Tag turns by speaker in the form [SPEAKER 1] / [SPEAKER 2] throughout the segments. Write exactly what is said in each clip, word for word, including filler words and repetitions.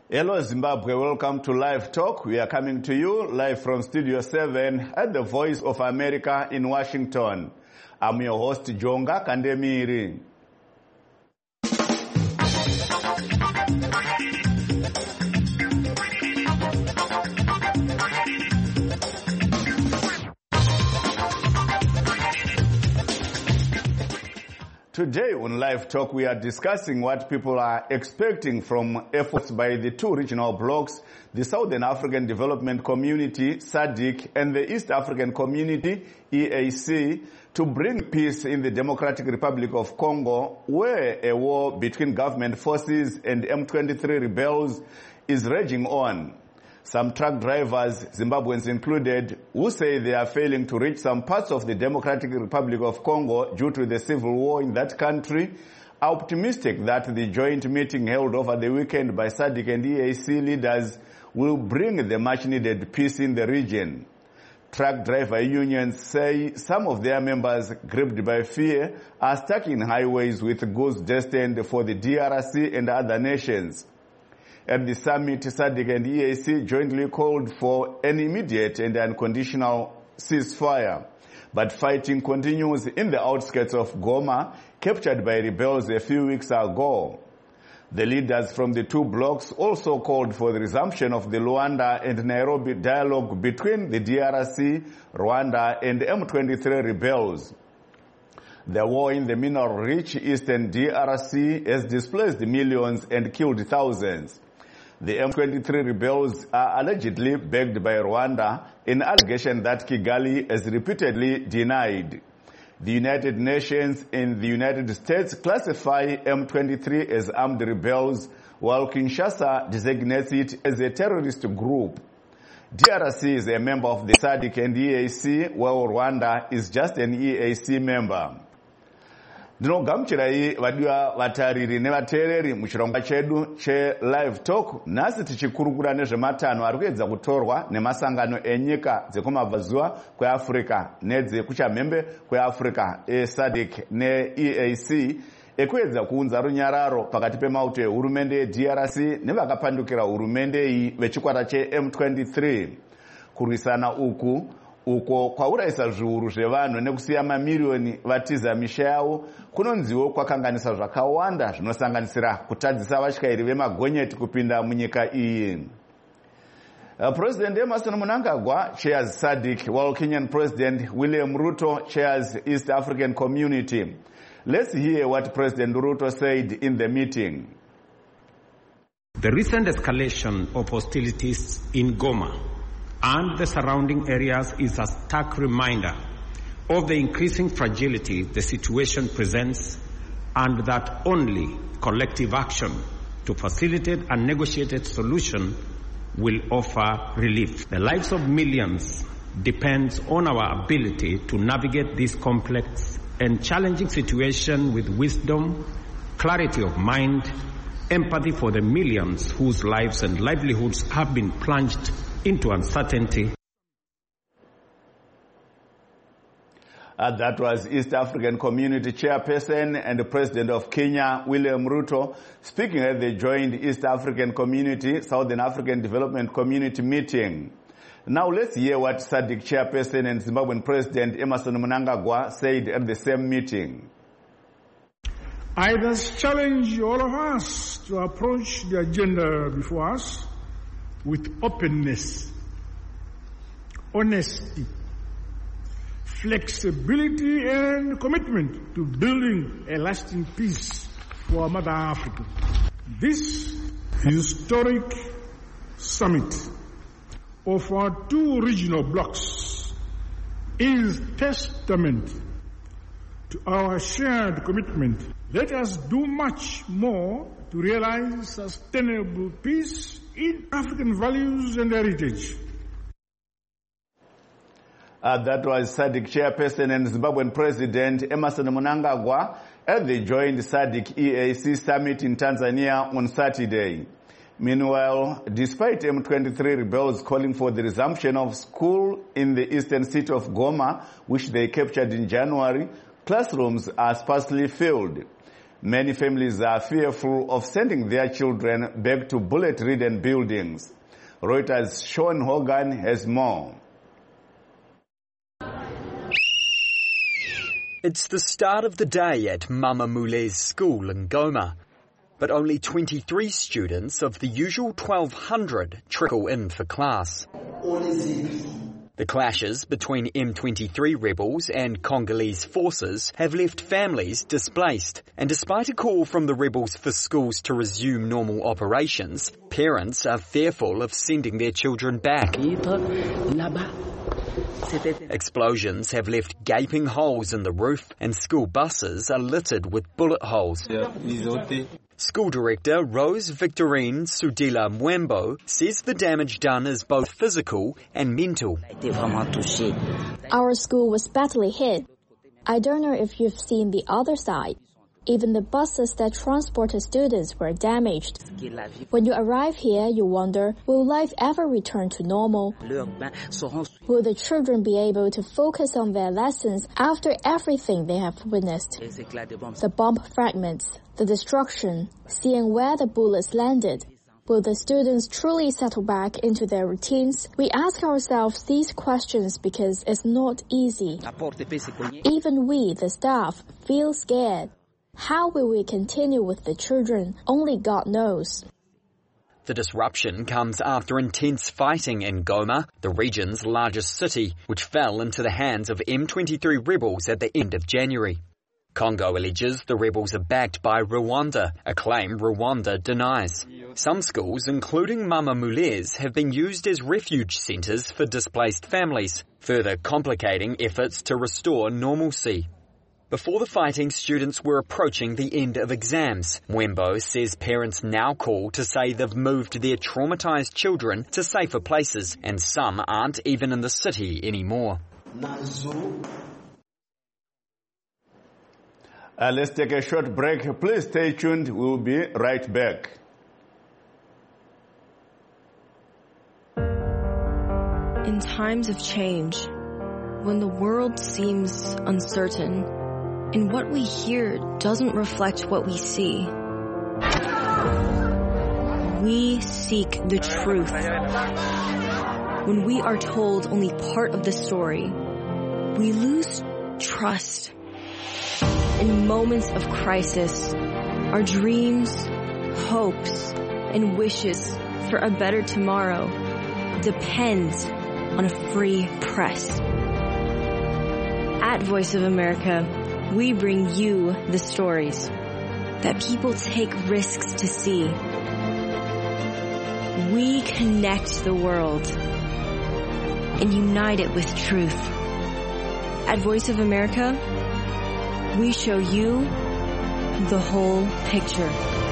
[SPEAKER 1] Hello Zimbabwe, welcome to Live Talk. We are coming to you live from Studio seven at the Voice of America in Washington. I'm your host, Jonga Kandemiri. Today on Live Talk, we are discussing what people are expecting from efforts by the two regional blocs, the Southern African Development Community, S A D C, and the East African Community, E A C, to bring peace in the Democratic Republic of Congo, where a war between government forces and M twenty-three rebels is raging on. Some truck drivers, Zimbabweans included, who say they are failing to reach some parts of the Democratic Republic of Congo due to the civil war in that country, are optimistic that the joint meeting held over the weekend by S A D C and E A C leaders will bring the much-needed peace in the region. Truck driver unions say some of their members, gripped by fear, are stuck in highways with goods destined for the D R C and other nations. At the summit, S A D C and E A C jointly called for an immediate and unconditional ceasefire. But fighting continues in the outskirts of Goma, captured by rebels a few weeks ago. The leaders from the two blocs also called for the resumption of the Luanda and Nairobi dialogue between the D R C, Rwanda, and M twenty-three rebels. The war in the mineral-rich eastern D R C has displaced millions and killed thousands. The M twenty-three rebels are allegedly backed by Rwanda, an allegation that Kigali has repeatedly denied. The United Nations and the United States classify M twenty-three as armed rebels, while Kinshasa designates it as a terrorist group. D R C is a member of the S A D C and E A C, while Rwanda is just an E A C member. Ndinogamuchirai vadiwa vatariri nevateereri muchirongwa chedu che Live Talk. Nhasi tichikurukura nezvematanho ari kuedza kutorwa nemasangano enyika dzekumabvazuva kweAfrica nedzekuchamhembe kweAfrica eS A D C neE A C ekuedza kuunza runyararo pakati pemauto ehurumende yeD R C nevakapandukira hurumende iyi vechikwata cheM twenty-three. Kurwisana uku uko kwaurayisa zviuru zvevanhu nekusiya mamiliyoni vatiza misha yavo kunonziwo kwakanganisa zvakawanda zvinosanganisira kutadzisa vatyairi vemagonyeti kupinda munyika iyi. Uh, President Emmerson Mnangagwa chairs S A D C, while Kenyan President William Ruto chairs East African Community. Let's hear what President Ruto said in the meeting.
[SPEAKER 2] The recent escalation of hostilities in Goma and the surrounding areas is a stark reminder of the increasing fragility the situation presents, and that only collective action to facilitate a negotiated solution will offer relief. The lives of millions depends on our ability to navigate this complex and challenging situation with wisdom, clarity of mind, empathy for the millions whose lives and livelihoods have been plunged into uncertainty.
[SPEAKER 1] Uh, that was East African Community Chairperson and the President of Kenya, William Ruto, speaking at the joint East African Community, Southern African Development Community meeting. Now let's hear what S A D C Chairperson and Zimbabwean President Emmerson Mnangagwa said at the same meeting.
[SPEAKER 3] I thus challenge all of us to approach the agenda before us with openness, honesty, flexibility, and commitment to building a lasting peace for our Mother Africa. This historic summit of our two regional blocs is testament to our shared commitment. Let us do much more to realize sustainable peace in African values and heritage.
[SPEAKER 1] Uh, that was S A D C Chairperson and Zimbabwean President Emmerson Mnangagwa at the joint S A D C E A C summit in Tanzania on Saturday. Meanwhile, despite M twenty-three rebels calling for the resumption of school in the eastern city of Goma, which they captured in January, classrooms are sparsely filled. Many families are fearful of sending their children back to bullet-ridden buildings. Reuters' Sean Hogan has more.
[SPEAKER 4] It's the start of the day at Mama Mule's school in Goma, but only twenty-three students of the usual twelve hundred trickle in for class. The clashes between M twenty-three rebels and Congolese forces have left families displaced, and despite a call from the rebels for schools to resume normal operations, parents are fearful of sending their children back. Explosions have left gaping holes in the roof, and school buses are littered with bullet holes. School director Rose Victorine Sudila Mwembo says the damage done is both physical and mental.
[SPEAKER 5] Our school was badly hit. I don't know if you've seen the other side. Even the buses that transported students were damaged. When you arrive here, you wonder, will life ever return to normal? Will the children be able to focus on their lessons after everything they have witnessed? The bomb fragments, the destruction, seeing where the bullets landed. Will the students truly settle back into their routines? We ask ourselves these questions because it's not easy. Even we, the staff, feel scared. How will we continue with the children? Only God knows.
[SPEAKER 4] The disruption comes after intense fighting in Goma, the region's largest city, which fell into the hands of M twenty-three rebels at the end of January. Congo alleges the rebels are backed by Rwanda, a claim Rwanda denies. Some schools, including Mama Mule's, have been used as refuge centres for displaced families, further complicating efforts to restore normalcy. Before the fighting, students were approaching the end of exams. Mwembo says parents now call to say they've moved their traumatised children to safer places, and some aren't even in the city anymore.
[SPEAKER 1] Uh, let's take a short break. Please stay tuned. We'll be right back.
[SPEAKER 6] In times of change, when the world seems uncertain, and what we hear doesn't reflect what we see, we seek the truth. When we are told only part of the story, we lose trust. In moments of crisis, our dreams, hopes, and wishes for a better tomorrow depend on a free press. At Voice of America, we bring you the stories that people take risks to see. We connect the world and unite it with truth. At Voice of America, we show you the whole picture.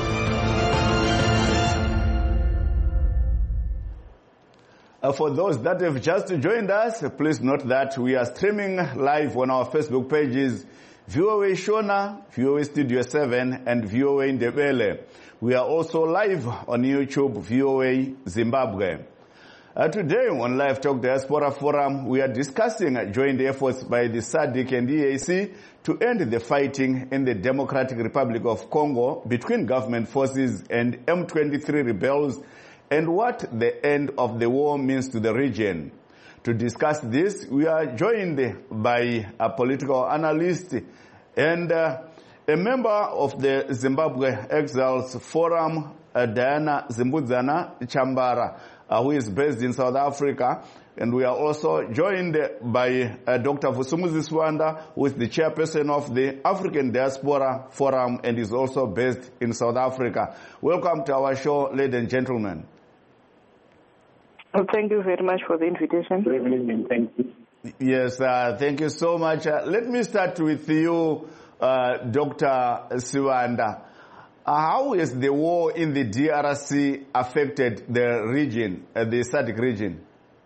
[SPEAKER 1] Uh, for those that have just joined us, please note that we are streaming live on our Facebook pages, V O A Shona, V O A Studio seven, and V O A Ndebele. We are also live on YouTube, V O A Zimbabwe. Uh, today on Live Talk Diaspora Forum, we are discussing joint efforts by the S A D C and E A C to end the fighting in the Democratic Republic of Congo between government forces and M twenty-three rebels, and what the end of the war means to the region. To discuss this, we are joined by a political analyst and uh, a member of the Zimbabwe Exiles Forum, uh, Diana Zimbudzana Chambara, uh, who is based in South Africa. And we are also joined by uh, Doctor Vusumuzi Swanda, who is the chairperson of the African Diaspora Forum and is also based in South Africa. Welcome to our show, ladies and gentlemen.
[SPEAKER 7] Well, thank you very much for the invitation. Thank you.
[SPEAKER 1] Yes, uh, thank you so much. Uh, let me start with you, uh, Doctor Swanda. Uh, how has the war in the D R C affected the region, uh, the S A D C region?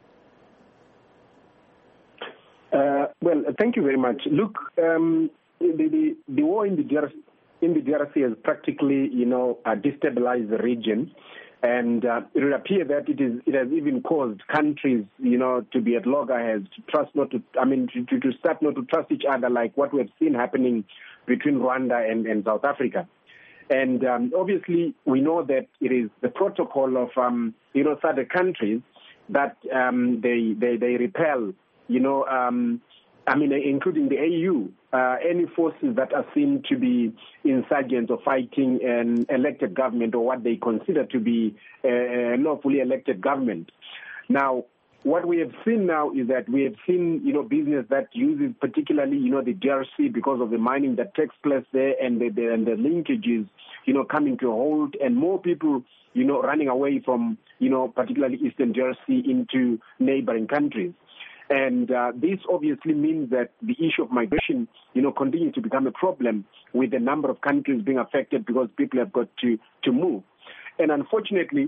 [SPEAKER 8] Uh, well, thank you very much. Look, um, the, the, the war in the D R C, in the D R C has practically, you know, uh, destabilized the region. And uh, it would appear that it is it has even caused countries, you know, to be at loggerheads, to trust not to, I mean, to, to start not to trust each other, like what we have seen happening between Rwanda and, and South Africa. And um, obviously, we know that it is the protocol of, um, you know, other countries that um, they, they they repel, you know, um, I mean, including the A U, uh, any forces that are seen to be insurgents or fighting an elected government or what they consider to be a lawfully elected government. Now, what we have seen now is that we have seen, you know, business that uses particularly, you know, the D R C because of the mining that takes place there and the, the, and the linkages, you know, coming to a halt, and more people, you know, running away from, you know, particularly Eastern D R C into neighboring countries. And uh, this obviously means that the issue of migration, you know, continues to become a problem with the number of countries being affected because people have got to, to move. And unfortunately,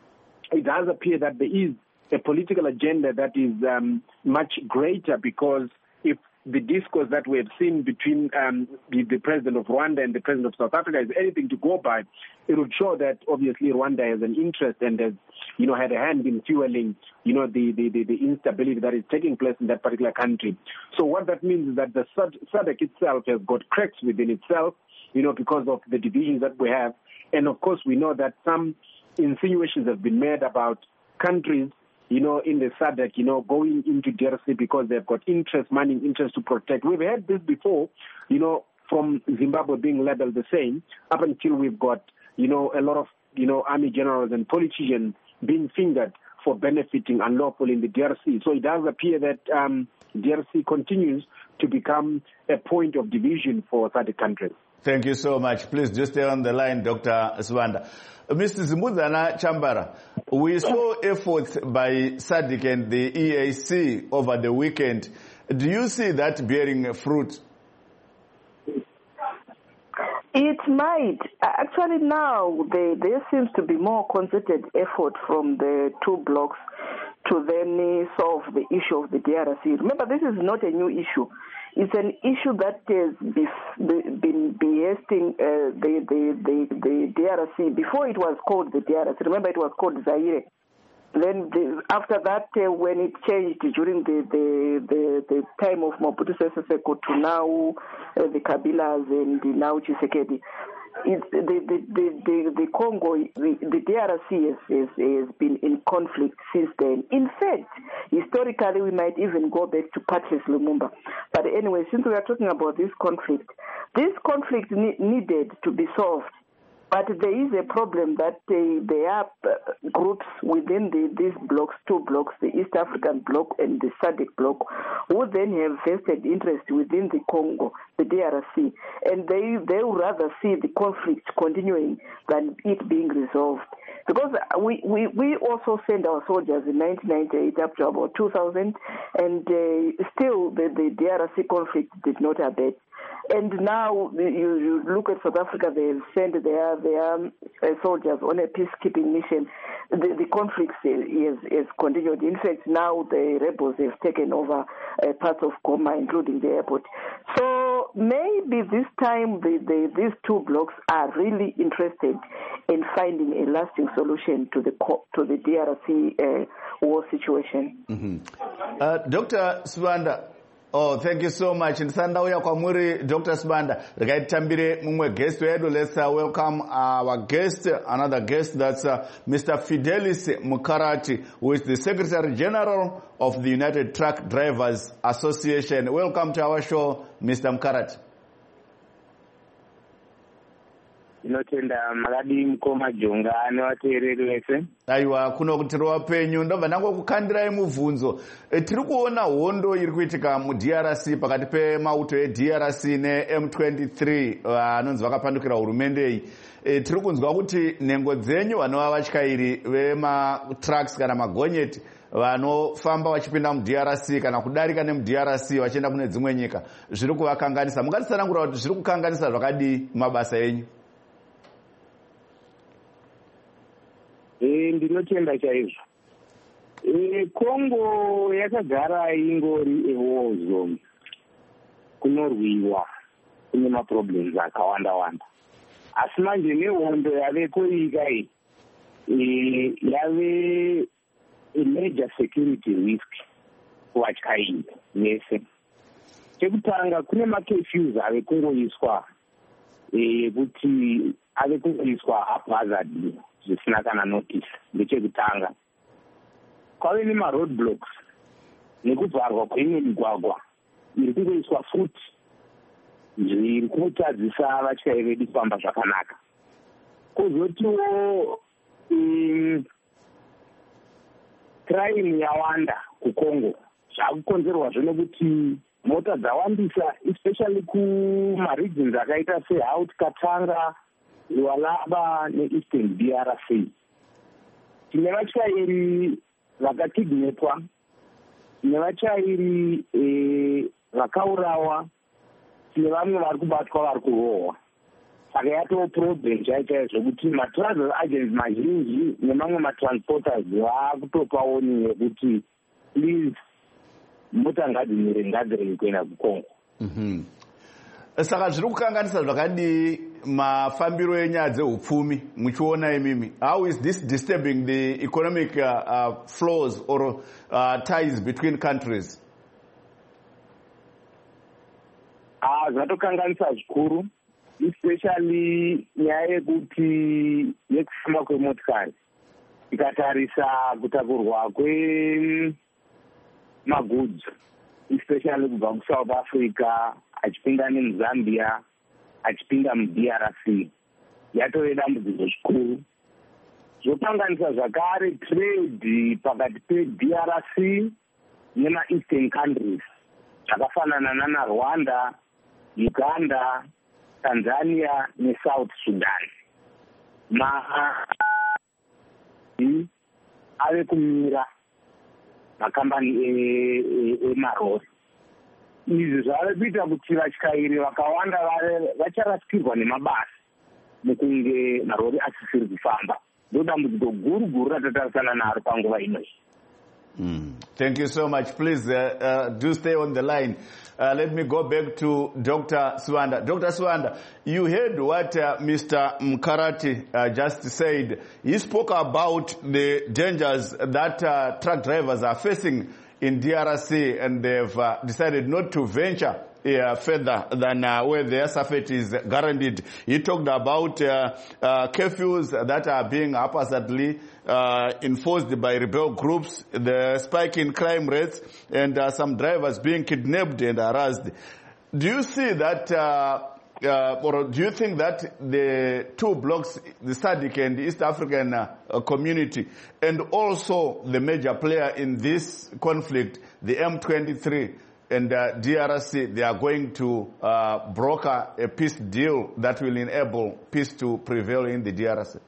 [SPEAKER 8] it does appear that there is a political agenda that is um, much greater, because if the discourse that we have seen between um, the, the president of Rwanda and the president of South Africa is anything to go by, it would show that obviously Rwanda has an interest and has, you know, had a hand in fueling, you know, the, the, the, the instability that is taking place in that particular country. So what that means is that the S A D C itself has got cracks within itself, you know, because of the divisions that we have. And of course, we know that some insinuations have been made about countries, you know, in the S A D C, you know, going into D R C because they've got interest, money, interest to protect. We've had this before, you know, from Zimbabwe being labeled the same, up until we've got, you know, a lot of, you know, army generals and politicians being fingered for benefiting unlawfully in the D R C. So it does appear that um, D R C continues to become a point of division for S A D C countries.
[SPEAKER 1] Thank you so much. Please just stay on the line, Doctor Sibanda. Mister Zimbudzana Chambara, we saw efforts by S A D C and the E A C over the weekend. Do you see that bearing fruit?
[SPEAKER 7] It might. Actually, now there, there seems to be more concerted effort from the two blocs to then solve the issue of the D R C. Remember, this is not a new issue. It's an issue that has been beheading uh, the, the, the, the D R C. Before it was called the D R C, remember it was called Zaire. Then the, after that, uh, when it changed during the, the, the, the time of Mobutu Sese Seko to now uh, the Kabilas and the now Tshisekedi, it, the, the, the, the, the Congo, the, the D R C has, has, has been in conflict since then. In fact, historically, we might even go back to Patrice Lumumba. But anyway, since we are talking about this conflict, this conflict ne- needed to be solved. But there is a problem that uh, there are uh, groups within the, these blocks, two blocks, the East African bloc and the S A D C bloc, who then have vested interest within the Congo, the D R C, and they they would rather see the conflict continuing than it being resolved. Because we, we, we also sent our soldiers in nineteen ninety-eight up to about two thousand, and uh, still the, the D R C conflict did not abate. And now you, you look at South Africa, they've sent their, their uh, soldiers on a peacekeeping mission. The, the conflict is, is continued. In fact, now the rebels have taken over uh, parts of Goma, including the airport. So maybe this time the, the, these two blocs are really interested in finding a lasting solution to the to the D R C uh, war situation.
[SPEAKER 1] Mm-hmm. uh, Doctor Sibanda, oh, thank you so much. Ndisanda uya kwamuri Doctor Sibanda. Rikaitambire mumwe guest wedu. Let's uh, welcome our guest, another guest, that's uh, Mister Fidelis Mukarati, who is the Secretary General of the United Truck Drivers Association. Welcome to our show, Mister Mukarati.
[SPEAKER 9] Inotenda makadi mkoma jonga nevateereri vese.
[SPEAKER 1] Aiwa, kuno kutirwa penyu ndobva ndangokukandira mubvunzo. E, tiri kuona hondo iri kuitika mu-D R C pakati pemauto e-D R C ne-M twenty-three vanonzi uh, vakapandukira hurumende iyi. E, tiri kunzwa kuti nhengo dzenyu vanova vatyairi vema-trucks kana magonyeti vanofamba vachipinda mu-D R C kana kudarika nemu-D R C vachienda kune dzimwe nyika zviri kuvakanganisa. Mungatitsanangura kuti zviri kukanganisa zvakadii mabasa enyu?
[SPEAKER 9] E, ndinotenda chaizvo. E, Congo yakagara ingori war zone. Kunorwiwa, kune maproblems akawanda wanda. Asi manje nehondo yaveko nyika iyi, yave a major security risk kuvatyairi vese. Chekutanga kune macurfews ave kungoiswa ekuti ave kungoiswa haphazardly zvisina kana notice. Ndechekutanga kwave nemaroadblocks nekuvharwa kweimwe migwagwa iri kungoiswa futi zviri kutadzisa vatyairi vedu kufamba zvakanaka. Kozotiwo crime yawanda kuCongo zvakukonzerwazve nekuti mota dzawandisa especially kumaregions akaita seHaut Katanga, Lualaba neEastern D R C. Tine vatyairi vakakidnapwa, tine vatyairi vakaurawa, tine vamwe vari kubatwa vari kurohwa. Saka yatoo problem chaichaizvo zvokuti matravel agents mazhinji nemamwe matransporters vaakutopa warning yekuti please mota ngadzimire ngadzirei kuenda kuCongo.
[SPEAKER 1] Mhm. Saka zviri kukanganisa zvakadii mafambiro enyaya dzehupfumi muchiona imimi? How is this disturbing the economic uh, uh, flows or uh, ties between countries?
[SPEAKER 9] Ah, zvatokanganisa zvikuru, especially nyaya yekuti yekufamba kwemotikari. Tikatarisa kutakurwa kwemagoods, especially kubva kuSouth Africa achipinda nemuZambia achipinda muD R C, yatove dambudziko zvikuru. Zvokanganisa zvakare trade pakati peD R C nemaeastern countries zvakafanana nanaRwanda, Uganda, Tanzania neSouth Sudan. Ma ave kumira makambani emarori. Izvi zvave kuita kuti vatyairi vakawanda vacharasikirwa nemabasa mukunge marori asisiri kufamba. Ndo dambudziko guru guru ratatarisana naro panguva inoyi.
[SPEAKER 1] Mm. Thank you so much. Please uh, uh, do stay on the line. Uh, let me go back to Doctor Swanda. Doctor Swanda, you heard what uh, Mister Mkarati uh, just said. He spoke about the dangers that uh, truck drivers are facing in D R C, and they've uh, decided not to venture uh, further than uh, where their safety is guaranteed. He talked about uh, uh, curfews that are being haphazardly uh, enforced by rebel groups, the spike in crime rates, and uh, some drivers being kidnapped and harassed. Do you see that, uh, uh, or do you think that the two blocks, the S A D C and the East African uh, community, and also the major player in this conflict, the M twenty-three and uh, D R C, they are going to uh, broker a peace deal that will enable peace to prevail in the D R C?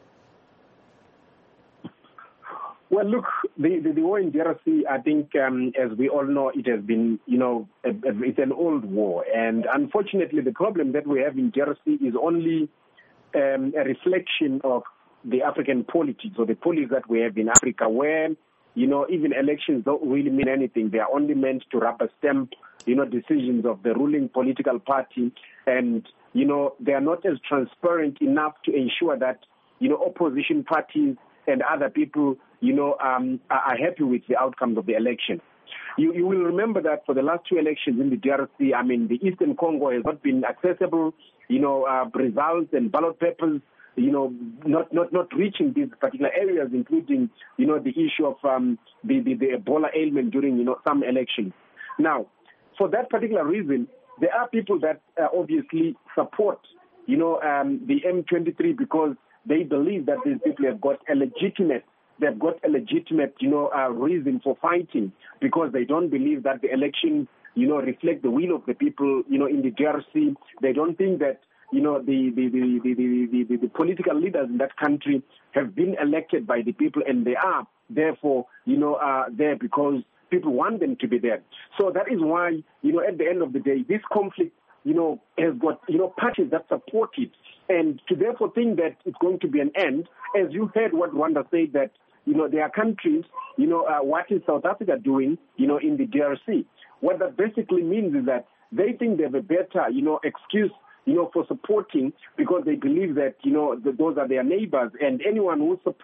[SPEAKER 8] Well, look, the, the, the war in D R C, I think, um, as we all know, it has been, you know, a, a, it's an old war. And unfortunately, the problem that we have in D R C is only um, a reflection of the African politics, or the politics that we have in Africa, where, you know, even elections don't really mean anything. They are only meant to rubber stamp, you know, decisions of the ruling political party. And, you know, they are not as transparent enough to ensure that, you know, opposition parties and other people, you know, um, are happy with the outcomes of the election. You, you will remember that for the last two elections in the D R C, I mean, the Eastern Congo has not been accessible, you know, uh, results and ballot papers, you know, not, not, not reaching these particular areas, including, you know, the issue of um, the, the, the Ebola ailment during, you know, some elections. Now, for that particular reason, there are people that uh, obviously support, you know, um, the M twenty-three because they believe that these people have got a legitimate, they've got a legitimate, you know, uh, reason for fighting, because they don't believe that the election, you know, reflect the will of the people, you know, in the D R C. They don't think that, you know, the the, the, the, the, the, the political leaders in that country have been elected by the people, and they are, therefore, you know, uh, there because people want them to be there. So that is why, you know, at the end of the day, this conflict, you know, has got, you know, parties that support it. And to therefore think that it's going to be an end, as you heard what Rwanda said, that, you know, there are countries, you know, uh, what is South Africa doing, you know, in the D R C? What that basically means is that they think they have a better, you know, excuse, you know, for supporting, because they believe that, you know, that those are their neighbors, and anyone who supports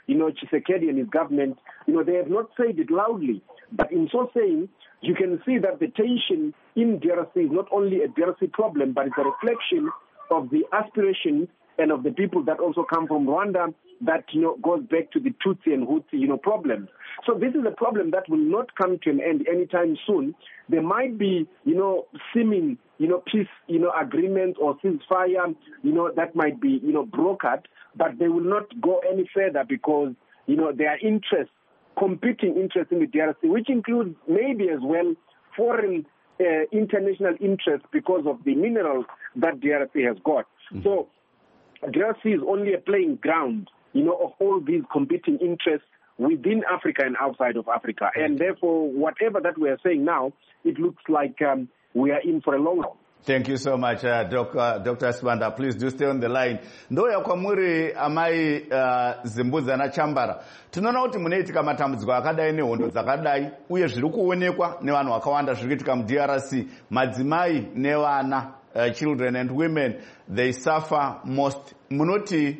[SPEAKER 8] you know, Tshisekedi and his government, you know, they have not said it loudly. But in so saying, you can see that the tension in D R C is not only a D R C problem, but it's a reflection of the aspirations and of the people that also come from Rwanda that, you know, goes back to the Tutsi and Hutu, you know, problems. So this is a problem that will not come to an end anytime soon. There might be, you know, seeming, you know, peace, you know, agreement or ceasefire, you know, that might be, you know, brokered, but they will not go any further because, you know, there are interests, competing interests in the D R C, which includes maybe as well foreign uh, international interests because of the minerals that D R C has got. Mm-hmm. So D R C is only a playing ground, you know, of all these competing interests within Africa and outside of Africa. And therefore, whatever that we are saying now, it looks like um, we are in for a long run.
[SPEAKER 1] Thank you so much, uh, Doc, uh, Doctor Sibanda. Please do stay on the line. Ndoya kwa muri amai uh, Zimbuza na Chambara. Tunaona kuti munaitika matambudziko akadai nehondo dzakadai uye zviri kuonekwa nevanhu vakawanda zviri kuitika mu D R C. Madzimai nevana, uh, children and women, they suffer most. Munoti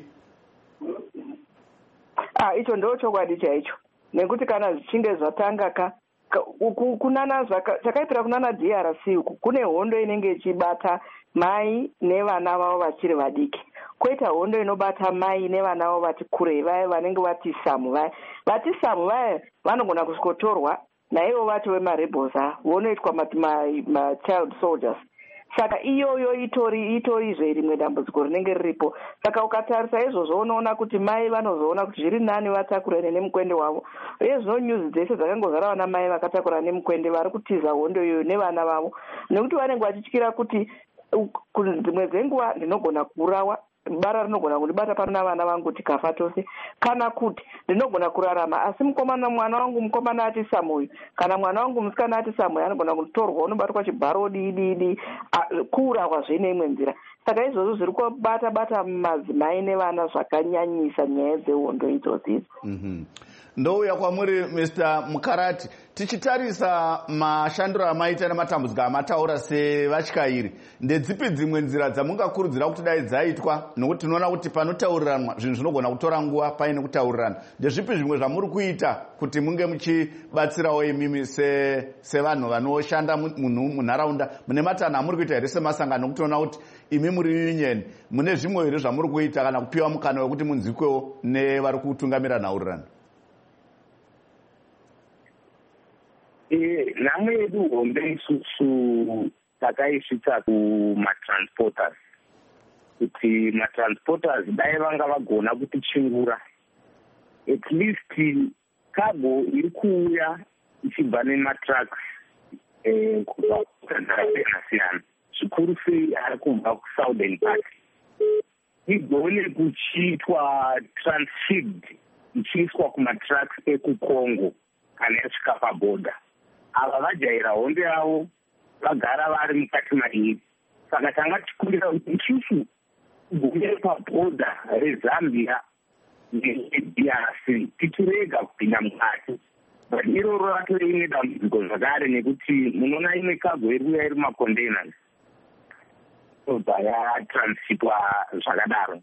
[SPEAKER 7] ah icho ndo chokwadi chaicho. Nekuti kana zvichinge zvatanga ka kunana chakaitira kunana D R C uku kune hondo inenge ichibata mai nevana vavo vachiri vadiki, koita hondo inobata mai nevana vavo vati kurei, vaya vanenge vati samu. Vaya vati samu vaya vanogona kusikotorwa naivo vati vemarebels vonoitwa ma-child soldiers. Saka iyoyo itori itorizve rimwe dambudziko rinenge riripo. Saka ukatarisa izvozvo unoona kuti mai vanozoona kuti zviri nani vatakurane nemukwende wavo. Uye zvino news dzese dzakangozara vana mai vakatakura nemukwende vari kutiza hondo iyoyo nevana vavo, nekuti vanenge vachityira kuti dzimwe dzenguva ndinogona kuurawa, bara rinogona kundibata pano navana vangu tikafa tose, kana kuti ndinogona kurarama asi mukomana mwana wangu mukomana ati samoyo kana mwana wangu musikana ati samoyo anogona kutorwa unobatwa chibharo dididi kuurawa zvene imwe nzira. Saka izvozvo zviri kubata bata madzimai nevana zvakanyanyisa nyaya dzehondo idzodzidzo.
[SPEAKER 1] Mm-hmm. Ndouya kwamuri Mister Mukarati, tichitarisa mashandiro amaita nematambudziko amataura sevatyairi, ndedzipi dzimwe nzira dzamungakurudzira kuti dai dzaitwa, nokuti tinoona kuti panotauriranwa zvinhu zvinogona kutora nguva paine kutaurirana. Ndezvipi zvimwe zvamuri kuita kuti munge muchibatsirawo imimi sevanhu vanoshanda munharaunda mune matanho amuri kuita here semasangano, nokuti tinoona kuti imi muri union mune zvimwe here zvamuri kuita kana kupiwa mukana wekuti munzwikwewo nevari kutungamira nhaurirano?
[SPEAKER 9] Nhamo yedu hombe isusu takaisvitsa kumatransporters kuti matransporters dai vanga vagona kuti chingura at least cargo iri kuuya ichibva nematrucks kubva kukasiyana siyana, zvikuru sei ari kubva kusouthern part, igone kuchiitwa transferred ichiiswa kumatrucks ekucongo kana yasvika paboda. Ava vajaira hondo yavo vagara vari mukati mairi. Saka tanga tichikumbira kuti isusu gune pabhodha rezambia ne-D R C tichirega kupinda mukati. But iroro rato ine dambudziko zvakare nekuti munoona imwe cargo iri kuya iri macontainers obva yatransitwa zvakadaro.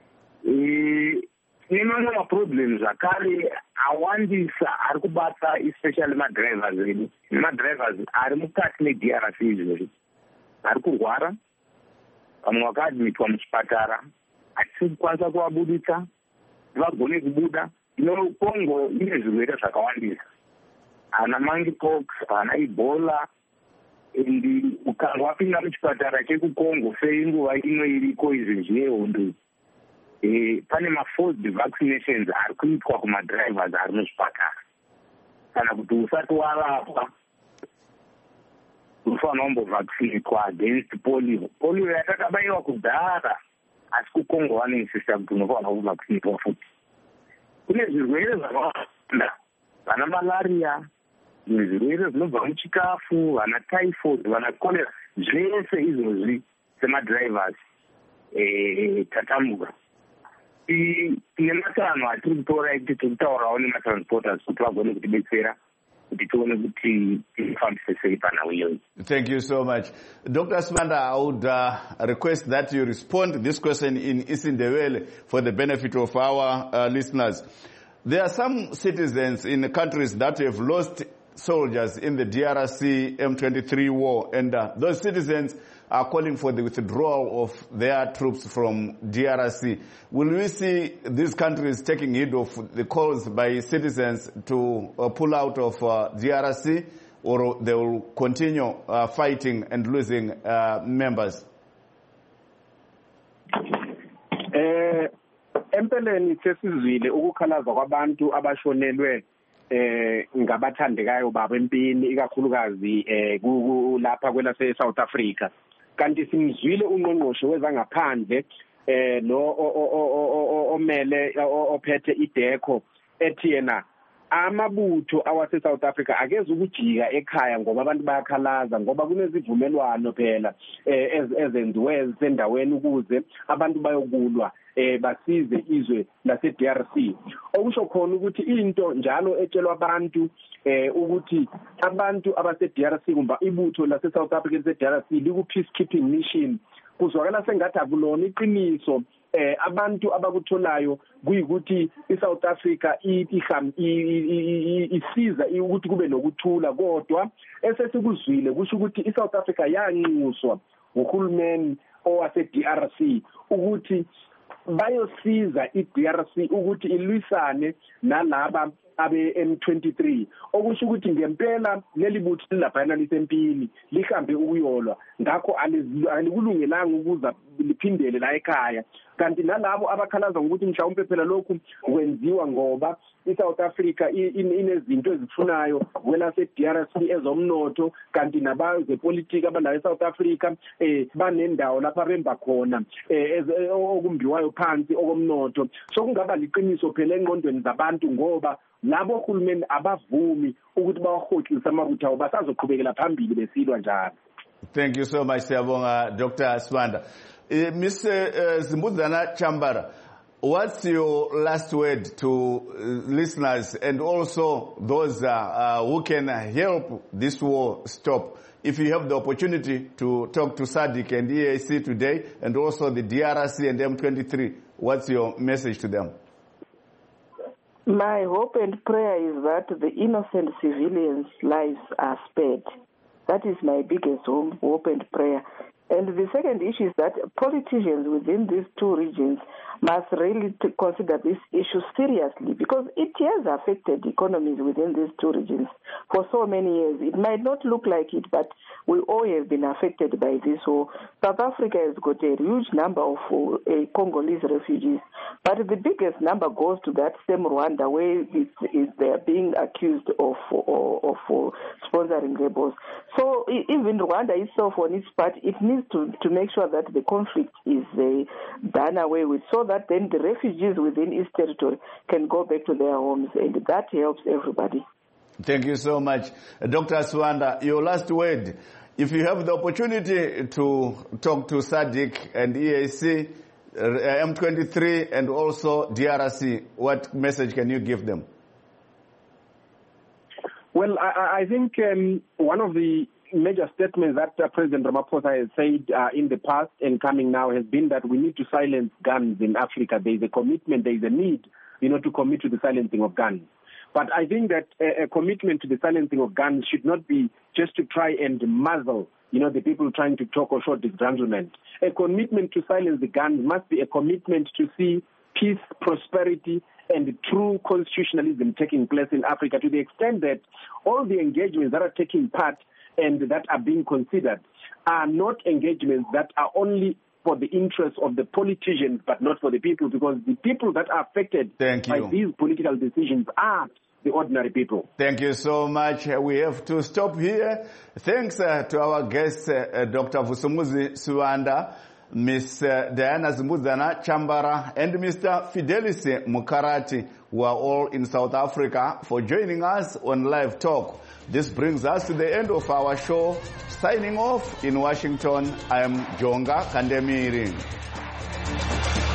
[SPEAKER 9] Tine mamwe maproblems zvakare awandisa ari kubata especially madrivers edu. Madrivers ari mukati me-D R C izvozvi ari kurwara, vamwe vakaadmitwa muchipatara, hatisi kukwanisa kuvabudisa vagone kubuda. Ino Congo ine zvirwere zvakawandisa, hana monkeypox, hana Ebola, and ukanga wapinda muchipatara chekucongo seinguva ino iriko izvezvi yehondo, Eh, pane ma-forced vaccinations ari kuitwa kumadrivers ari muzvipatara. Kana kuti usati warapwa unofanira kumbovaccinatwa against polio. Polio yatakabayiwa kudhara, asi kucongo vanoinsista kuti unofanira kuvaccinatwa futi. Kune zvirwere zvakawanda, vana malaria, zvirwere zvinobva muchikafu, vana typhoid, vana cholera, zvese izvozvi semadrivers eh, tatambuka. Tine matanho atiri kutora ekuti tiri kutaurawo nematransporters kuti vagone kutidetsera kuti tione kuti tifambise sei panhau iyoyi.
[SPEAKER 1] Thank you so much. Doctor Sibanda, I would uh, request that you respond to this question in Isindebele for the benefit of our uh, listeners. There are some citizens in the countries that have lost soldiers in the D R C M twenty-three war, and uh, those citizens are calling for the withdrawal of their troops from D R C. Will we see these countries taking heed of the calls by citizens to uh, pull out of uh, D R C, or they will continue uh, fighting and losing uh, members?
[SPEAKER 8] Eh, empeleni sesizwile ukukhalaza kwabantu abashonelwe eh ngabathandekayo babo empini ikakhulukazi eh lapha kwela South Africa. Kanti simzwile ungqongqoshe wezangaphandle eh lo omele ophethe ideko ethi yena amabutho awase South Africa akeze ukujika ekhaya ngoba abantu bayakhalaza ngoba kunezivumelwano phela ezenziwe sendaweni ukuze abantu bayokulwa eh basize izwe lase D R C. Okusho khona ukuthi into njalo etshelwa abantu eh ukuthi abantu abase D R C kumba ibutho lase South Africa lase D R C liku peacekeeping mission kuzwakala sengathi akulona iqiniso eh abantu abakutholayo kuyikuthi iSouth Africa iham isiza ukuthi kube nokuthula kodwa esesikuzwile kusho ukuthi iSouth Africa yanxuswa uhulumeni owase D R C ukuthi bayosiza i-D R C ukuthi ilwisane nalaba abe M twenty-three okusho ukuthi ngempela leli butho lilaphana lisempini lihambe ukuyolwa ngakho alikulungelanga ukuza liphindele la ekhaya kanti nalabo abakhalaza ukuthi mhlawumbe phela lokhu kwenziwa ngoba iSouth Africa inezinto ezifunayo wena se D R C ezomnotho kanti nabaze politics abala eSouth Africa eh banendawo lapha bemba khona eh okumbiwayo phansi okomnotho so kungaba liqiniso phela engqondweni zabantu ngoba labo uhulumeni abavumi ukuthi bawahoxisa amabutho abo basazoqhubekela phambili besilwa njalo.
[SPEAKER 1] Thank you so much, Siyabonga, Doctor Swanda. Uh, Mister Uh, Zimbuzana Chambara, what's your last word to uh, listeners and also those uh, uh, who can help this war stop? If you have the opportunity to talk to SADC and E A C today and also the D R C and M twenty-three, what's your message to them?
[SPEAKER 7] My hope and prayer is that the innocent civilians' lives are spared. That is my biggest hope and prayer. And the second issue is that politicians within these two regions must really consider this issue seriously because it has affected economies within these two regions for so many years. It might not look like it, but we all have been affected by this war. South Africa has got a huge number of uh, Congolese refugees, but the biggest number goes to that same Rwanda where it's, it's, they are being accused of, of, of uh, sponsoring rebels. So even Rwanda itself on its part, it needs to, to make sure that the conflict is uh, done away with so that then the refugees within its territory can go back to their homes, and that helps everybody.
[SPEAKER 1] Thank you so much. Uh, Doctor Swanda, your last word. If you have the opportunity to talk to SADC and E A C, uh, M twenty-three and also D R C, what message can you give them?
[SPEAKER 8] Well, I, I think um, one of the major statements that uh, President Ramaphosa has said uh, in the past and coming now has been that we need to silence guns in Africa. There is a commitment, there is a need, you know, to commit to the silencing of guns. But I think that a, a commitment to the silencing of guns should not be just to try and muzzle, you know, the people trying to talk or show disgruntlement. A commitment to silence the guns must be a commitment to see peace, prosperity, and true constitutionalism taking place in Africa to the extent that all the engagements that are taking part and that are being considered are not engagements that are only for the interests of the politicians but not for the people, because the people that are affected
[SPEAKER 1] Thank
[SPEAKER 8] by
[SPEAKER 1] you.
[SPEAKER 8] these political decisions are the ordinary people.
[SPEAKER 1] Thank you so much. We have to stop here. Thanks uh, to our guest, uh, Doctor Vusumuzi Swanda, Miss Uh, Diana Zimbuzana Chambara, and Mister Fidelis Mukarati, who are all in South Africa, for joining us on Live Talk. This brings us to the end of our show. Signing off in Washington, I am Jonga Kandemiri.